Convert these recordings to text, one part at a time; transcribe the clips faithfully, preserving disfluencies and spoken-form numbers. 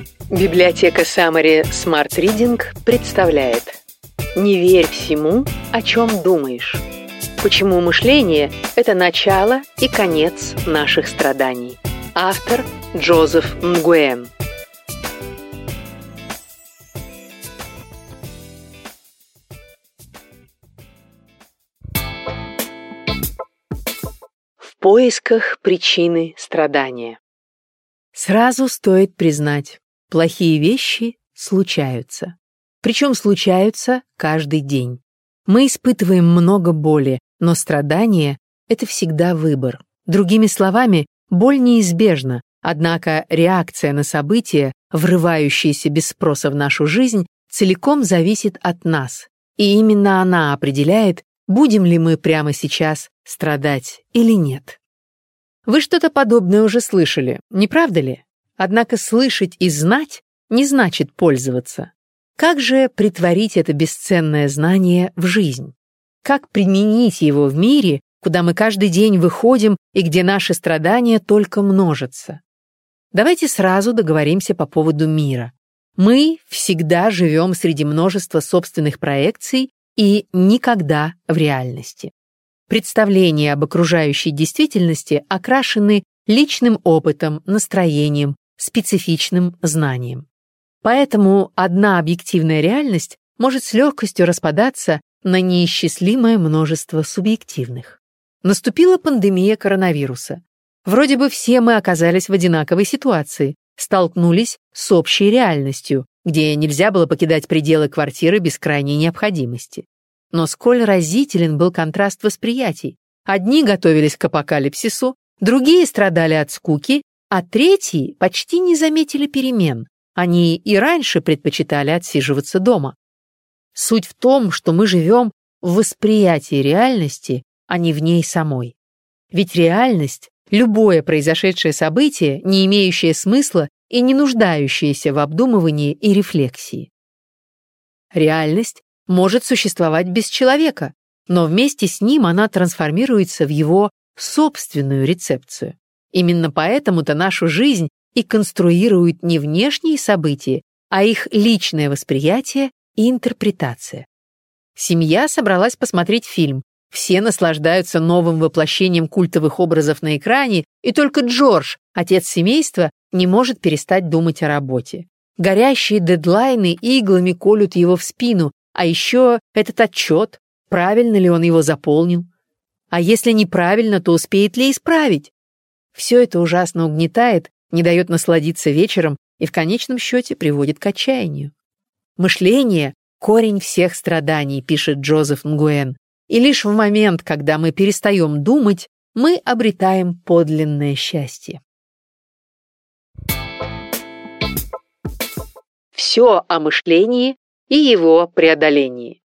Библиотека Summary Smart Reading представляет «Не верь всему, о чем думаешь. Почему мышление – это начало и конец наших страданий». Автор Джозеф Нгуэн. В поисках причины страдания. Сразу стоит признать, плохие вещи случаются. Причем случаются каждый день. Мы испытываем много боли, но страдание – это всегда выбор. Другими словами, боль неизбежна, однако реакция на события, врывающиеся без спроса в нашу жизнь, целиком зависит от нас. И именно она определяет, будем ли мы прямо сейчас страдать или нет. Вы что-то подобное уже слышали, не правда ли? Однако слышать и знать не значит пользоваться. Как же претворить это бесценное знание в жизнь? Как применить его в мире, куда мы каждый день выходим и где наши страдания только множатся? Давайте сразу договоримся по поводу мира. Мы всегда живем среди множества собственных проекций и никогда в реальности. Представления об окружающей действительности окрашены личным опытом, настроением, специфичным знанием. Поэтому одна объективная реальность может с легкостью распадаться на неисчислимое множество субъективных. Наступила пандемия коронавируса. Вроде бы все мы оказались в одинаковой ситуации, столкнулись с общей реальностью, где нельзя было покидать пределы квартиры без крайней необходимости. Но сколь разителен был контраст восприятий. Одни готовились к апокалипсису, другие страдали от скуки, а третьи почти не заметили перемен. Они и раньше предпочитали отсиживаться дома. Суть в том, что мы живем в восприятии реальности, а не в ней самой. Ведь реальность — любое произошедшее событие, не имеющее смысла и не нуждающееся в обдумывании и рефлексии. Реальность может существовать без человека, но вместе с ним она трансформируется в его собственную рецепцию. Именно поэтому-то нашу жизнь и конструируют не внешние события, а их личное восприятие и интерпретация. Семья собралась посмотреть фильм. Все наслаждаются новым воплощением культовых образов на экране, и только Джордж, отец семейства, не может перестать думать о работе. Горящие дедлайны иглами колют его в спину, а еще этот отчет, правильно ли он его заполнил. А если неправильно, то успеет ли исправить? Все это ужасно угнетает, не дает насладиться вечером и в конечном счете приводит к отчаянию. Мышление — корень всех страданий, пишет Джозеф Нгуэн. И лишь в момент, когда мы перестаем думать, мы обретаем подлинное счастье. Все о мышлении и его преодолении.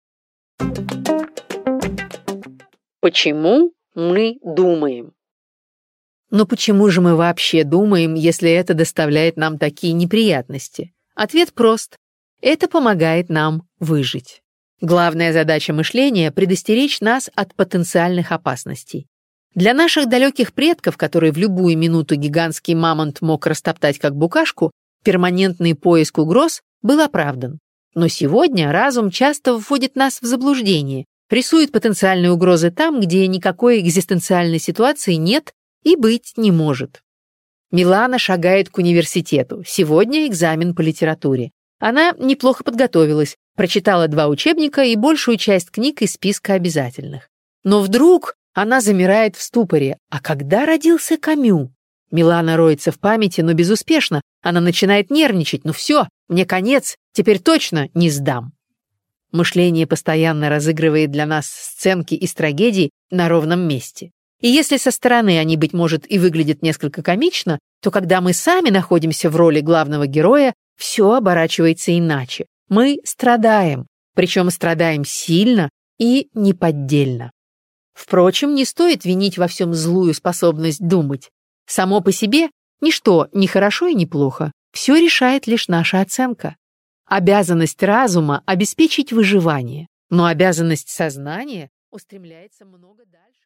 Почему мы думаем? Но почему же мы вообще думаем, если это доставляет нам такие неприятности? Ответ прост. Это помогает нам выжить. Главная задача мышления — предостеречь нас от потенциальных опасностей. Для наших далеких предков, которые в любую минуту гигантский мамонт мог растоптать как букашку, перманентный поиск угроз был оправдан. Но сегодня разум часто вводит нас в заблуждение, рисует потенциальные угрозы там, где никакой экзистенциальной ситуации нет и быть не может. Милана шагает к университету. Сегодня экзамен по литературе. Она неплохо подготовилась, прочитала два учебника и большую часть книг из списка обязательных. Но вдруг она замирает в ступоре. А когда родился Камю? Милана роется в памяти, но безуспешно. Она начинает нервничать. Ну все, мне конец, теперь точно не сдам. Мышление постоянно разыгрывает для нас сценки из трагедий на ровном месте. И если со стороны они, быть может, и выглядят несколько комично, то когда мы сами находимся в роли главного героя, все оборачивается иначе. Мы страдаем, причем страдаем сильно и неподдельно. Впрочем, не стоит винить во всем злую способность думать. Само по себе ничто не хорошо и не плохо, все решает лишь наша оценка. Обязанность разума — обеспечить выживание, но обязанность сознания устремляется много дальше.